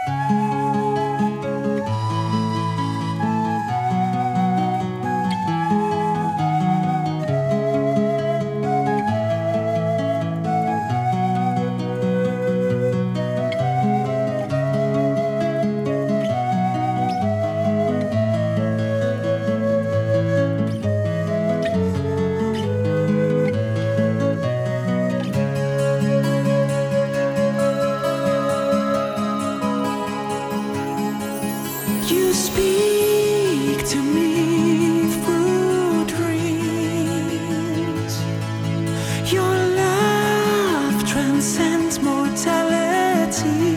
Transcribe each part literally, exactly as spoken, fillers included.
You speak to me through dreams. Your love transcends mortality.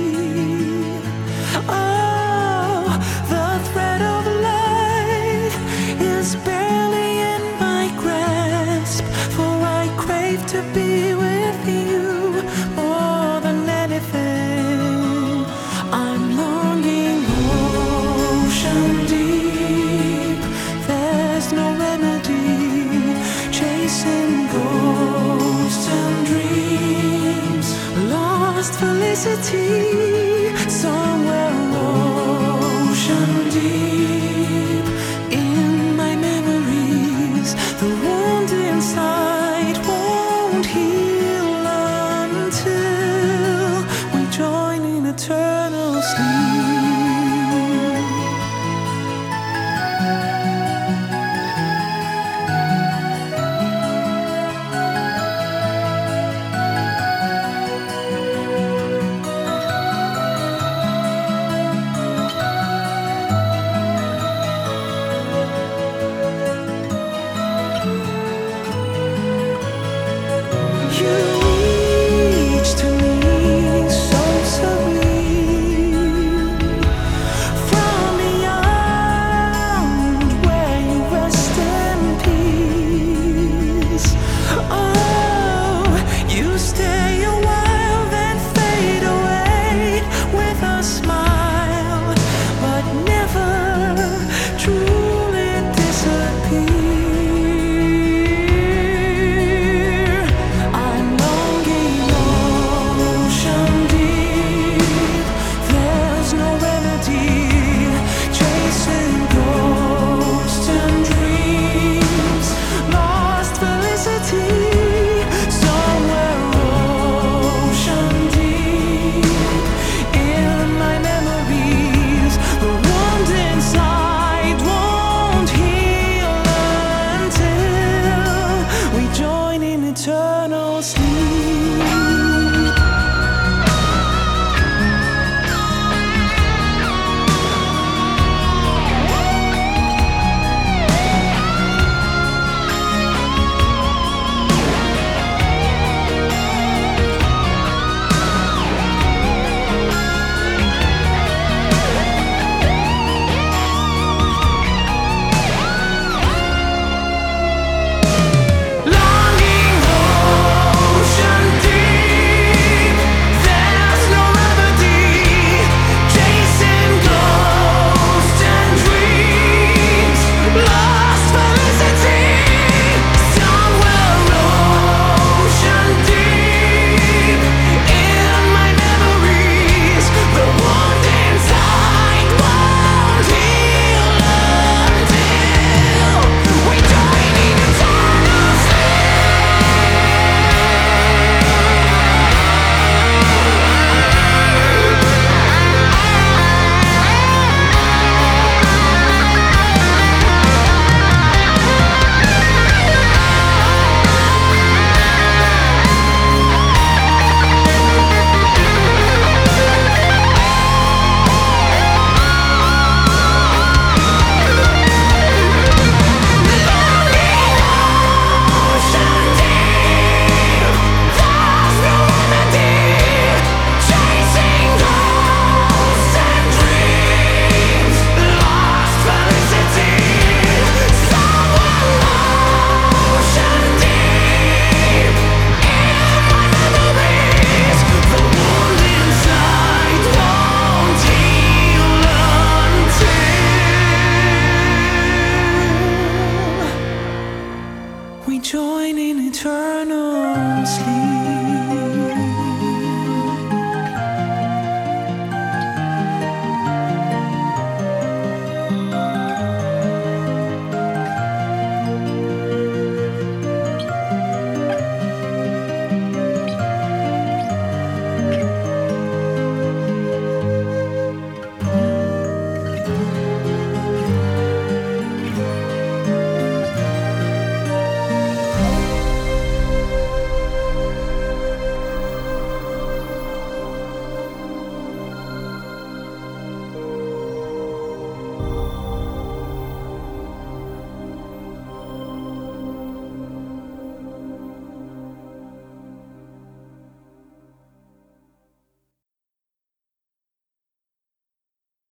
Oh, the thread of life is barely in my grasp, for I crave to be with you more than anything. I'm longing ocean deep, there's no remedy, chasing ghosts and dreams, lost felicity somewhere ocean deep. In my memories, the wound inside won't heal until we join in eternal sleep.